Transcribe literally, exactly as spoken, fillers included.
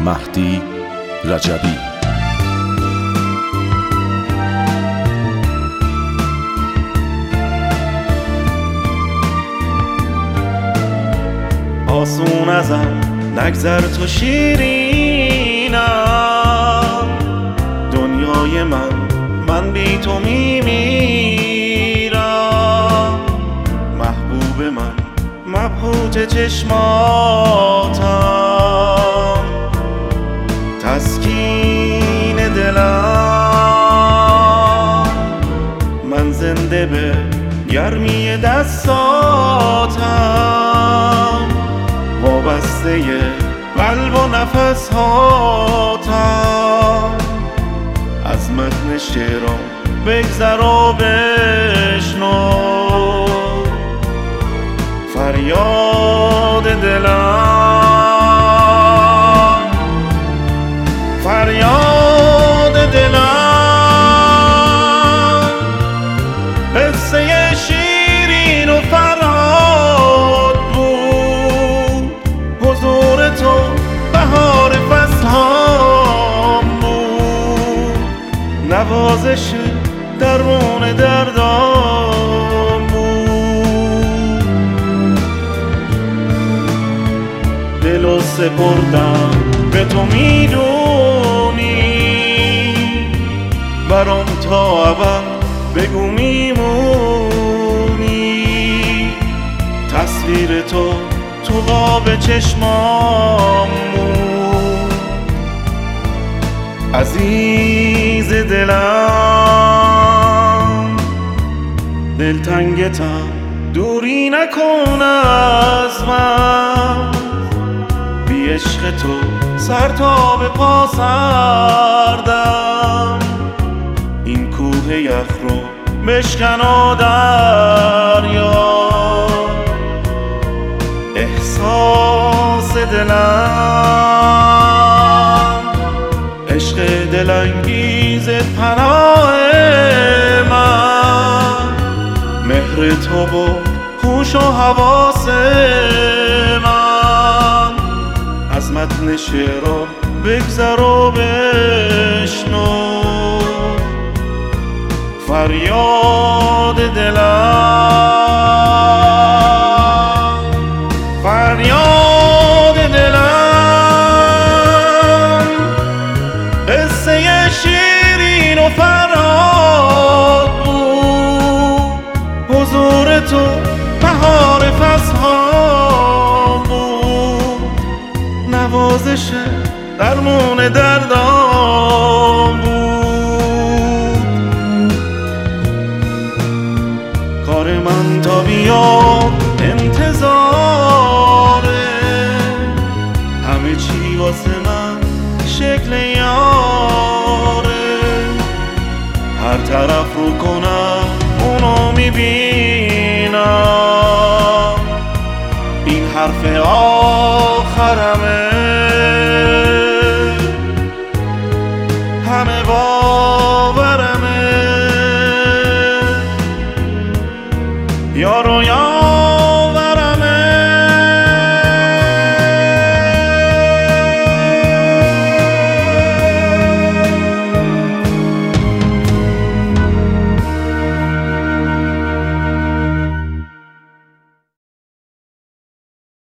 مهدی رجبی. آسون ازم نگذر تو شیرینم، دنیای من من بی تو میمیرم. محبوب من مبهوت چشماتم، تسکین دلم. من زنده به گرمی دستاتم، وابسته قلب و نفس هاتم. از متن شعرام بگذر و بشنو فریاد دلم، فریاد دلم. قصه شیرین و فرهاد بود، حضور تو بهار فصل‌هام بود. نوازش درمون دردام بود. دلو سپردم به تو میدونی، برام تا ابد بگو میمونی. تصویر تو تو قاب چشمام بود. عزیز دلم، دلتنگتم دوری نکن از من. بی عشق تو سر تا به پا سردم. این کوه یخ رو بشکن و دریا. احساس دلم، عشق دلانگیز پناه من. مهر تو و هوش و حواس من. از متن شعرام بگذر و بشنو فریاد دلم، فریاد دلم. قصه شیرین و فرهاد بود، حضور تو بهار فصل‌هام بود. نوازش درمون دردام بود. کار من تا بیاد انتظاره، همه چی واسه من شکل یاره. هر طرف رو کنم اونو میبینم. این حرف آه